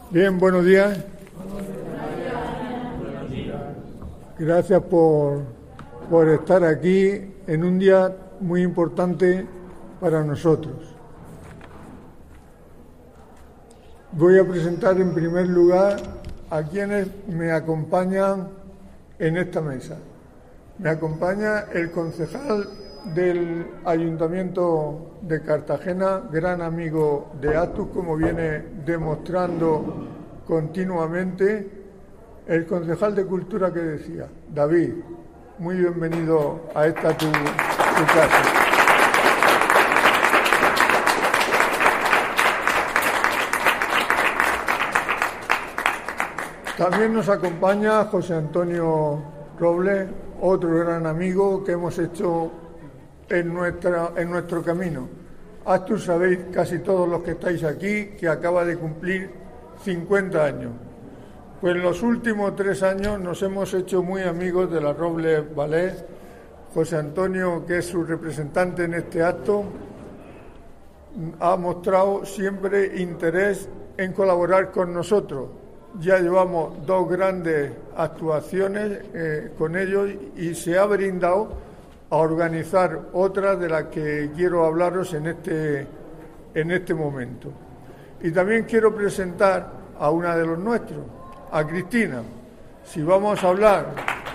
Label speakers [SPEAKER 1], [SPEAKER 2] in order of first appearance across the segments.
[SPEAKER 1] Bien, buenos días. Gracias por estar aquí en un día muy importante para nosotros. Voy a presentar en primer lugar a quienes me acompañan en esta mesa. Me acompaña el concejal del Ayuntamiento de Cartagena, gran amigo de Actus, como viene demostrando continuamente, el concejal de Cultura que decía, David, muy bienvenido a esta tu casa. También nos acompaña José Antonio Robles, otro gran amigo que hemos hecho en nuestro camino. Actus, sabéis casi todos los que estáis aquí, que acaba de cumplir 50 años. Pues en los últimos 3 años nos hemos hecho muy amigos de la Robles Ballet. José Antonio, que es su representante en este acto, ha mostrado siempre interés en colaborar con nosotros. Ya llevamos 2 grandes actuaciones con ellos y se ha brindado a organizar otras de las que quiero hablaros en este momento. Y también quiero presentar a una de los nuestros, a Cristina. Si vamos a hablar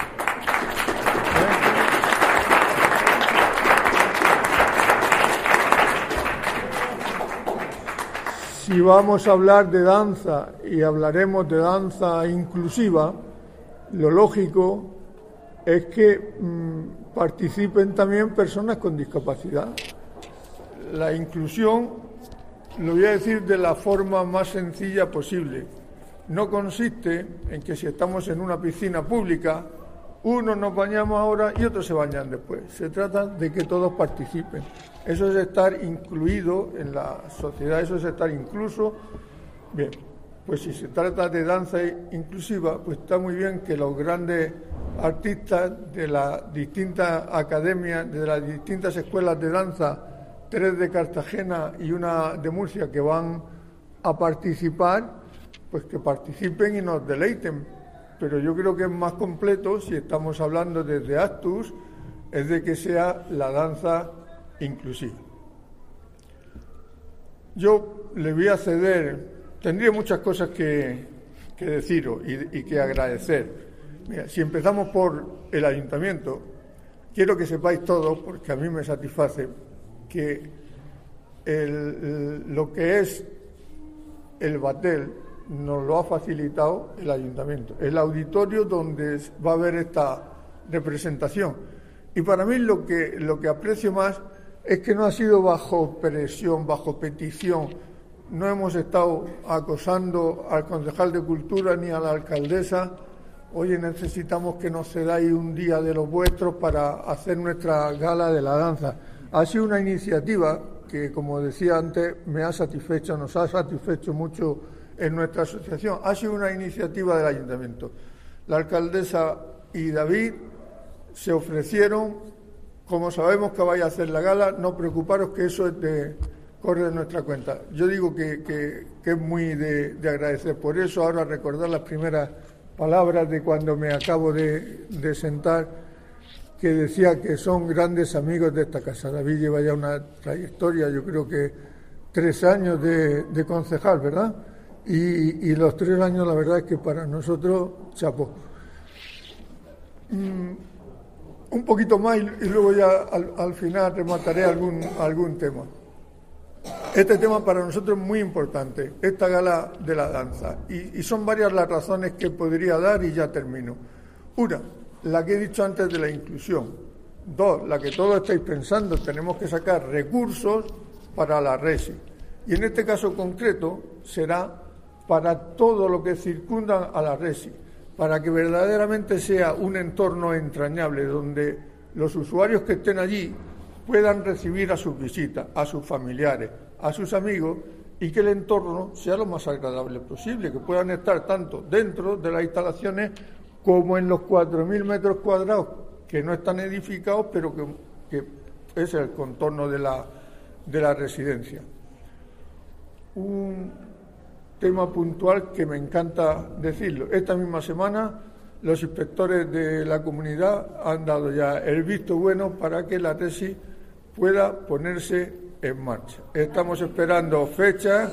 [SPEAKER 1] de danza y hablaremos de danza inclusiva, lo lógico es que participen también personas con discapacidad. La inclusión, lo voy a decir de la forma más sencilla posible, no consiste en que si estamos en una piscina pública, unos nos bañamos ahora y otros se bañan después. Se trata de que todos participen. Eso es estar incluido en la sociedad, eso es estar incluso. Bien, pues si se trata de danza inclusiva, pues está muy bien que los grandes artistas de las distintas academias, de las distintas escuelas de danza, 3 de Cartagena y una de Murcia, que van a participar, pues que participen y nos deleiten. Pero yo creo que es más completo, si estamos hablando desde Actus, es de que sea la danza inclusiva. Yo le voy a ceder, tendría muchas cosas que deciros y que agradecer. Mira, si empezamos por el ayuntamiento, quiero que sepáis todos, porque a mí me satisface, que lo que es el batel nos lo ha facilitado el ayuntamiento, el auditorio donde va a haber esta representación. Y para mí lo que aprecio más es que no ha sido bajo presión, bajo petición. No hemos estado acosando al concejal de Cultura ni a la alcaldesa. Oye, necesitamos que nos cedáis un día de los vuestros para hacer nuestra gala de la danza. Ha sido una iniciativa que, como decía antes, me ha satisfecho, nos ha satisfecho mucho en nuestra asociación. Ha sido una iniciativa del ayuntamiento. La alcaldesa y David se ofrecieron, como sabemos que vais a hacer la gala, no preocuparos que eso corre de nuestra cuenta. Yo digo que es muy de agradecer. Por eso ahora recordar las primeras palabras de cuando me acabo de sentar, que decía que son grandes amigos de esta casa. David lleva ya una trayectoria, yo creo que 3 años de concejal, ¿verdad? Y los 3 años, la verdad es que para nosotros, chapó. Un poquito más y luego ya al final remataré algún tema. Este tema para nosotros es muy importante, esta gala de la danza. Y son varias las razones que podría dar y ya termino. Una, la que he dicho antes de la inclusión. 2, la que todos estáis pensando, tenemos que sacar recursos para la RESI. Y en este caso concreto será para todo lo que circunda a la RESI, para que verdaderamente sea un entorno entrañable donde los usuarios que estén allí puedan recibir a sus visitas, a sus familiares, a sus amigos, y que el entorno sea lo más agradable posible, que puedan estar tanto dentro de las instalaciones como en los 4.000 metros cuadrados que no están edificados, pero que es el contorno de la residencia. tema puntual que me encanta decirlo. Esta misma semana los inspectores de la comunidad han dado ya el visto bueno para que la tesis pueda ponerse en marcha. Estamos esperando fechas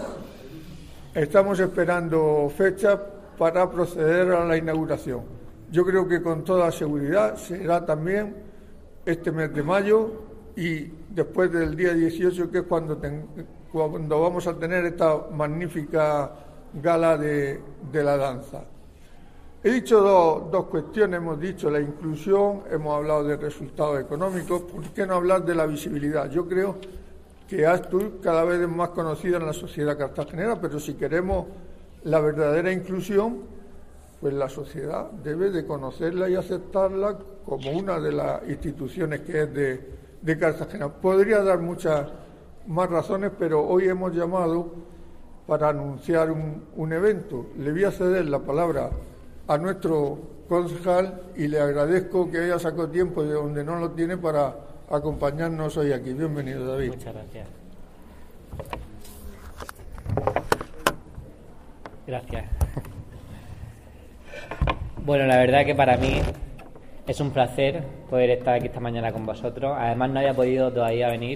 [SPEAKER 1] para proceder a la inauguración. Yo creo que con toda seguridad será también este mes de mayo y después del día 18, que es cuando vamos a tener esta magnífica gala de la danza. He dicho dos cuestiones, hemos dicho la inclusión, hemos hablado de resultados económicos. ¿Por qué no hablar de la visibilidad? Yo creo que Astur cada vez es más conocida en la sociedad cartagenera, pero si queremos la verdadera inclusión, pues la sociedad debe de conocerla y aceptarla como una de las instituciones que es de Cartagena. Podría dar muchas más razones, pero hoy hemos llamado para anunciar un evento. Le voy a ceder la palabra a nuestro concejal y le agradezco que haya sacado tiempo de donde no lo tiene para acompañarnos hoy aquí. Bienvenido, David.
[SPEAKER 2] Muchas gracias. Gracias. Bueno, la verdad que para mí es un placer poder estar aquí esta mañana con vosotros. Además, no había podido todavía venir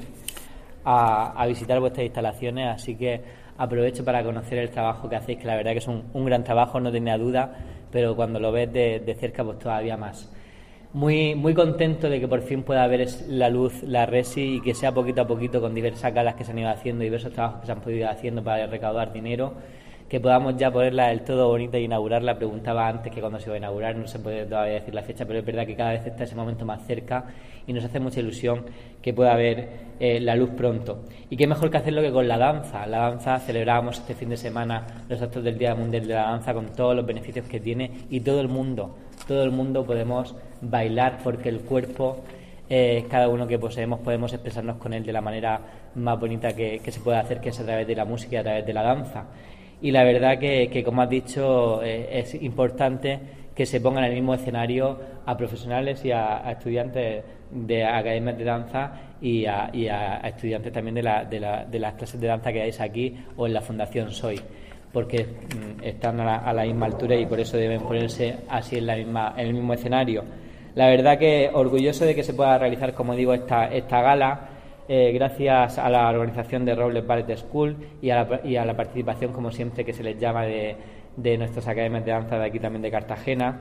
[SPEAKER 2] a visitar vuestras instalaciones, así que aprovecho para conocer el trabajo que hacéis, que la verdad que es un gran trabajo, no tenía duda, pero cuando lo ves de cerca, pues todavía más. Muy contento de que por fin pueda ver la luz la Resi y que sea poquito a poquito, con diversas galas que se han ido haciendo y diversos trabajos que se han podido ir haciendo para recaudar dinero, que podamos ya ponerla del todo bonita y inaugurarla. Preguntaba antes que cuando se va a inaugurar, no se puede todavía decir la fecha, pero es verdad que cada vez está ese momento más cerca y nos hace mucha ilusión que pueda haber la luz pronto. Y qué mejor que hacerlo que con la danza. La danza, celebrábamos este fin de semana los actos del Día Mundial de la Danza con todos los beneficios que tiene, y todo el mundo podemos bailar, porque el cuerpo, cada uno que poseemos, podemos expresarnos con él de la manera más bonita que se puede hacer, que es a través de la música y a través de la danza. Y la verdad que como has dicho, es importante que se pongan en el mismo escenario a profesionales y a estudiantes de academias de danza y a estudiantes también de las clases de danza que dais aquí o en la Fundación SOI, porque están a la misma altura y por eso deben ponerse así en el mismo escenario. La verdad que orgulloso de que se pueda realizar, como digo, esta gala, gracias a la organización de Robles Ballet School y a la participación, como siempre, que se les llama de nuestras academias de danza de aquí también de Cartagena.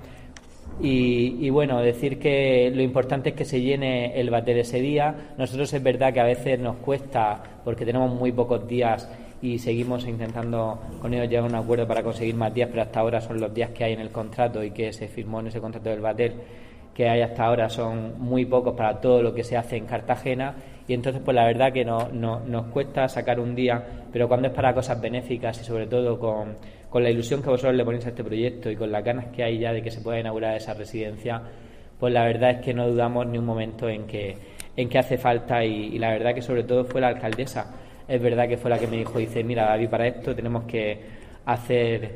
[SPEAKER 2] Y bueno, decir que lo importante es que se llene el Batel ese día. Nosotros es verdad que a veces nos cuesta porque tenemos muy pocos días y seguimos intentando con ellos llegar a un acuerdo para conseguir más días, pero hasta ahora son los días que hay en el contrato y que se firmó en ese contrato del Batel, que hay hasta ahora son muy pocos para todo lo que se hace en Cartagena, y entonces pues la verdad que nos cuesta sacar un día, pero cuando es para cosas benéficas y sobre todo con la ilusión que vosotros le ponéis a este proyecto y con las ganas que hay ya de que se pueda inaugurar esa residencia, pues la verdad es que no dudamos ni un momento en que hace falta, y la verdad que sobre todo fue la alcaldesa, es verdad que fue la que me dijo, dice, mira David, para esto tenemos que hacer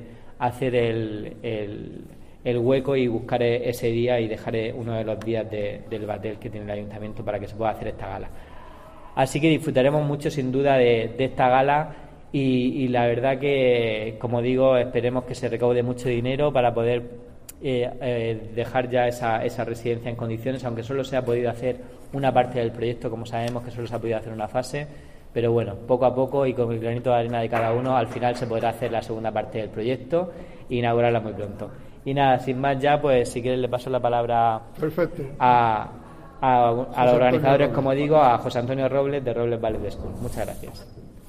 [SPEAKER 2] el hueco y buscar ese día y dejar uno de los días del Batel que tiene el ayuntamiento para que se pueda hacer esta gala. Así que disfrutaremos mucho sin duda de esta gala y la verdad que, como digo, esperemos que se recaude mucho dinero para poder dejar ya esa residencia en condiciones, aunque solo se ha podido hacer una parte del proyecto, como sabemos que solo se ha podido hacer una fase, pero bueno, poco a poco y con el granito de arena de cada uno, al final se podrá hacer la segunda parte del proyecto e inaugurarla muy pronto. Y nada, sin más ya, pues si quieres le paso la palabra a los organizadores, como digo, a José Antonio Robles de Robles Ballet School. Muchas gracias.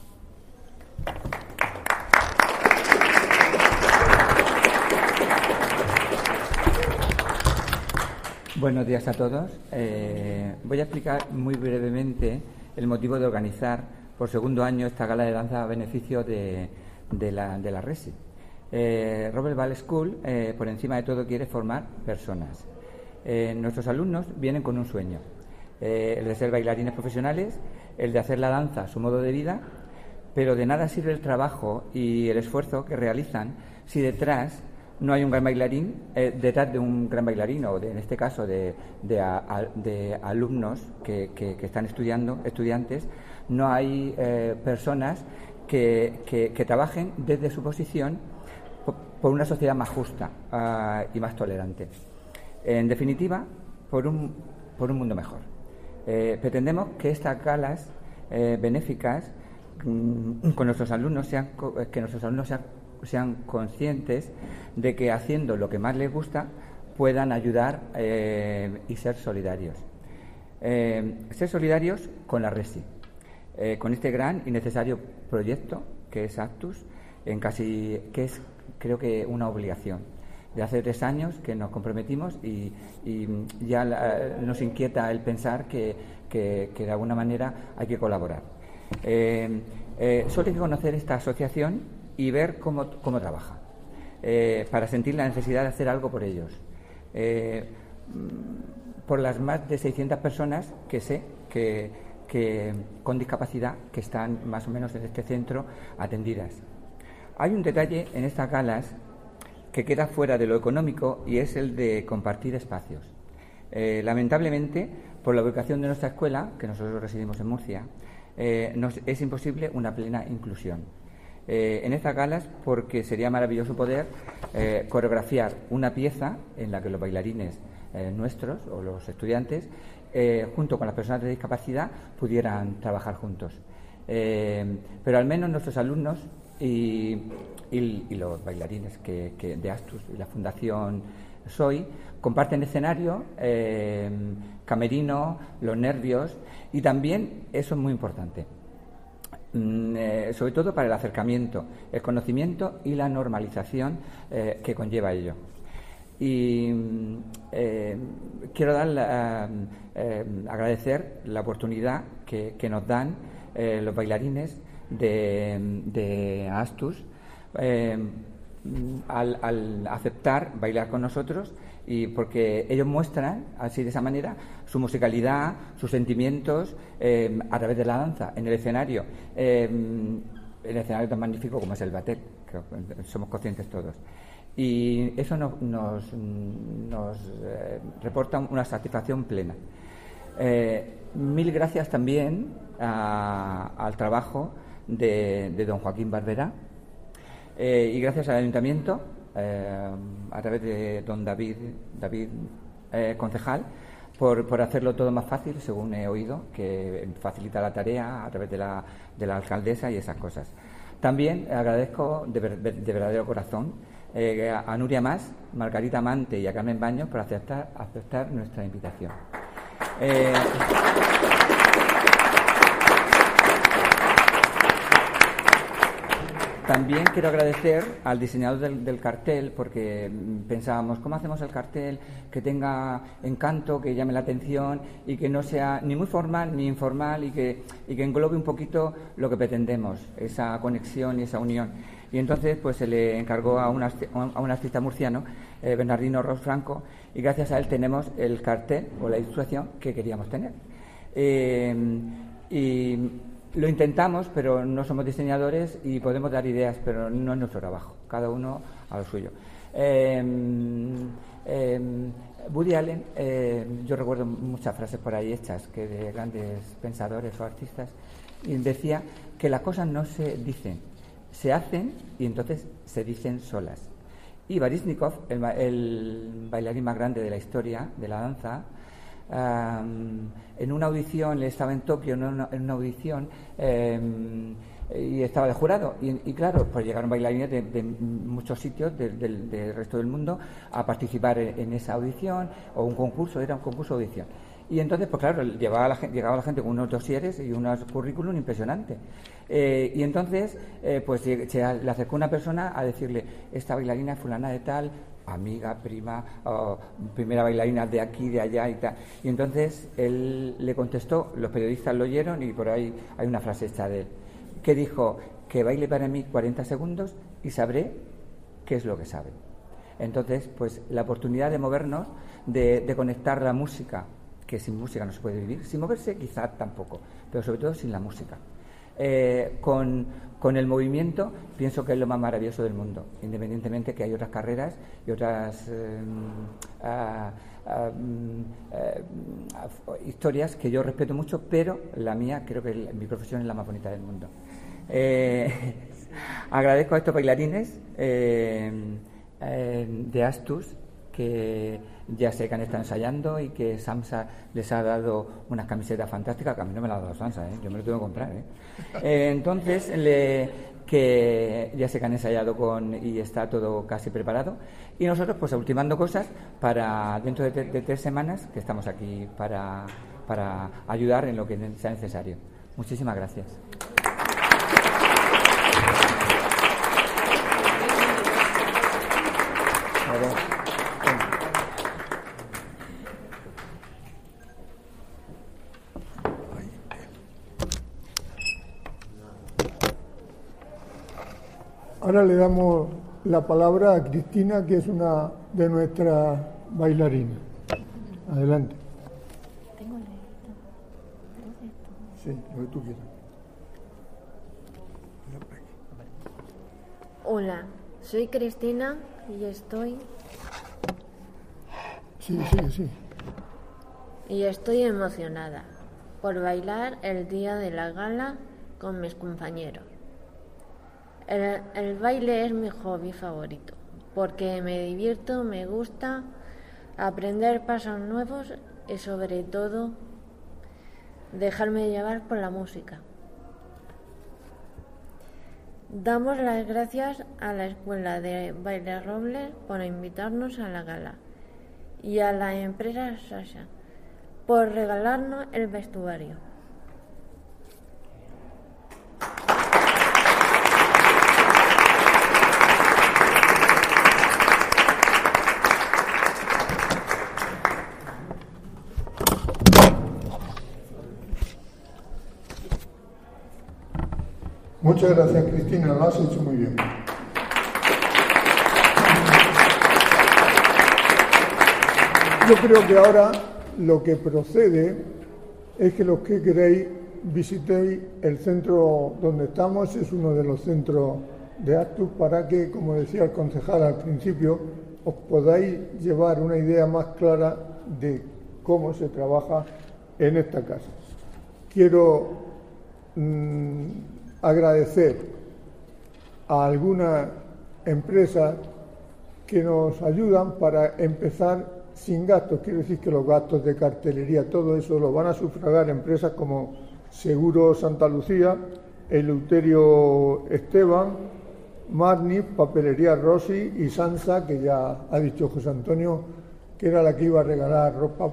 [SPEAKER 3] Buenos días a todos. Voy a explicar muy brevemente el motivo de organizar por segundo año esta gala de danza a beneficio de la Resi. Robles Ballet School, por encima de todo, quiere formar personas. Nuestros alumnos vienen con un sueño, el de ser bailarines profesionales, el de hacer la danza su modo de vida, pero de nada sirve el trabajo y el esfuerzo que realizan si detrás no hay un gran bailarín, detrás de un gran bailarín, o en este caso de alumnos que están estudiando, estudiantes, no hay personas que trabajen desde su posición por una sociedad más justa y más tolerante. En definitiva, por un mundo mejor. Pretendemos que estas galas benéficas con nuestros alumnos sean conscientes de que haciendo lo que más les gusta puedan ayudar y ser solidarios. Ser solidarios con la RESI, con este gran y necesario proyecto que es Actus, que es, creo que, una obligación. De hace 3 años que nos comprometimos y ya nos inquieta el pensar que de alguna manera hay que colaborar. Solo hay que conocer esta asociación y ver cómo trabaja, para sentir la necesidad de hacer algo por ellos. Por las más de 600 personas que sé que con discapacidad que están más o menos en este centro atendidas. Hay un detalle en estas galas que queda fuera de lo económico y es el de compartir espacios. Lamentablemente, por la ubicación de nuestra escuela, que nosotros residimos en Murcia, es imposible una plena inclusión. En estas galas, porque sería maravilloso poder coreografiar una pieza en la que los bailarines nuestros o los estudiantes, junto con las personas de discapacidad, pudieran trabajar juntos. Pero al menos nuestros alumnos y los bailarines de Actus y la Fundación SOI comparten escenario, camerino, los nervios, y también eso es muy importante, sobre todo para el acercamiento, el conocimiento y la normalización que conlleva ello. Y quiero agradecer la oportunidad que nos dan los bailarines de Actus al aceptar bailar con nosotros, y porque ellos muestran así, de esa manera, su musicalidad, sus sentimientos a través de la danza en el escenario tan magnífico como es el Batel, que somos conscientes todos. Y eso nos reporta una satisfacción plena. Mil gracias también al trabajo de don Joaquín Barberá, y gracias al Ayuntamiento, a través de don David concejal, por hacerlo todo más fácil, según he oído, que facilita la tarea a través de la alcaldesa y esas cosas. También agradezco de verdadero corazón a Nuria Mas, Margarita Mante y a Carmen Baños por aceptar nuestra invitación. También quiero agradecer al diseñador del cartel, porque pensábamos, ¿cómo hacemos el cartel que tenga encanto, que llame la atención y que no sea ni muy formal ni informal y que englobe un poquito lo que pretendemos, esa conexión y esa unión? Y entonces pues se le encargó a un artista murciano, Bernardino Ros Franco, y gracias a él tenemos el cartel o la ilustración que queríamos tener. Y lo intentamos, pero no somos diseñadores y podemos dar ideas, pero no es nuestro trabajo, cada uno a lo suyo. Woody Allen, yo recuerdo muchas frases por ahí hechas que de grandes pensadores o artistas, y decía que las cosas no se dicen, se hacen y entonces se dicen solas. Y Baryshnikov, el bailarín más grande de la historia de la danza, en una audición, le estaba en Tokio en una audición y estaba de jurado, y claro, pues llegaron bailarines de muchos sitios del resto del mundo a participar en esa audición, o un concurso, era un concurso de audición. Y entonces, pues claro, llegaba la gente con unos dosieres y unos currículum impresionantes. Y entonces, pues le acercó una persona a decirle, esta bailarina fulana de tal, amiga, prima, primera bailarina de aquí, de allá y tal. Y entonces él le contestó, los periodistas lo oyeron, y por ahí hay una frase hecha de él, que dijo, que baile para mí 40 segundos y sabré qué es lo que sabe. Entonces, pues la oportunidad de movernos, de conectar la música, que sin música no se puede vivir, sin moverse quizá tampoco, pero sobre todo sin la música. Con el movimiento pienso que es lo más maravilloso del mundo, independientemente que hay otras carreras y otras historias que yo respeto mucho, pero la mía, creo que mi profesión es la más bonita del mundo. Agradezco a estos bailarines de Astus, que ya sé que han estado ensayando y que Samsa les ha dado unas camisetas fantásticas, que a mí no me las ha dado Samsa, yo me lo tengo que comprar. Entonces, que ya sé que han ensayado y está todo casi preparado. Y nosotros, pues, ultimando cosas para dentro de 3 semanas, que estamos aquí para ayudar en lo que sea necesario. Muchísimas gracias.
[SPEAKER 1] Ahora le damos la palabra a Cristina, que es una de nuestras bailarinas. Adelante.
[SPEAKER 4] Tengo esto.
[SPEAKER 1] Sí, lo que tú quieras.
[SPEAKER 4] Hola, soy Cristina y estoy...
[SPEAKER 1] Sí.
[SPEAKER 4] Y estoy emocionada por bailar el día de la gala con mis compañeros. El baile es mi hobby favorito, porque me divierto, me gusta aprender pasos nuevos y sobre todo dejarme llevar por la música. Damos las gracias a la Escuela de Baile Robles por invitarnos a la gala y a la empresa Sasha por regalarnos el vestuario.
[SPEAKER 1] Muchas gracias, Cristina, lo has hecho muy bien. Yo creo que ahora lo que procede es que los que queréis visitéis el centro donde estamos, es uno de los centros de Astus, para que, como decía el concejal al principio, os podáis llevar una idea más clara de cómo se trabaja en esta casa. Quiero agradecer a algunas empresas que nos ayudan para empezar sin gastos. Quiero decir que los gastos de cartelería, todo eso lo van a sufragar empresas como Seguro Santa Lucía, Eleuterio Esteban, Marni, Papelería Rossi y Sansa, que ya ha dicho José Antonio que era la que iba a regalar ropa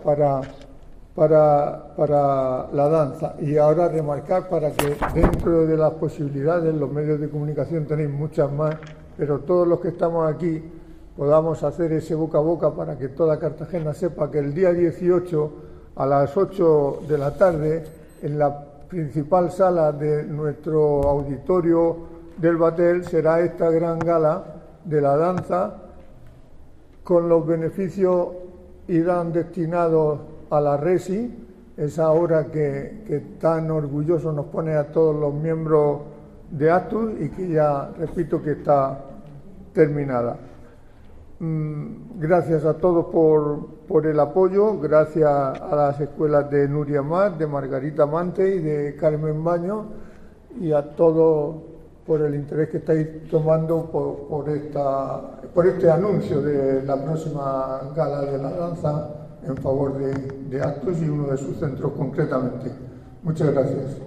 [SPEAKER 1] para la danza. Y ahora remarcar, para que dentro de las posibilidades, los medios de comunicación tenéis muchas más, pero todos los que estamos aquí podamos hacer ese boca a boca para que toda Cartagena sepa que el día 18 a las 8 de la tarde, en la principal sala de nuestro auditorio del Batel, será esta gran gala de la danza, con los beneficios irán destinados a la Resi, esa obra que tan orgulloso nos pone a todos los miembros de Astus y que ya repito que está terminada. Gracias a todos por el apoyo, gracias a las escuelas de Nuria Mar, de Margarita Mante y de Carmen Baño, y a todos por el interés que estáis tomando por este anuncio de la próxima gala de la danza en favor de Astus y uno de sus centros concretamente. Muchas gracias.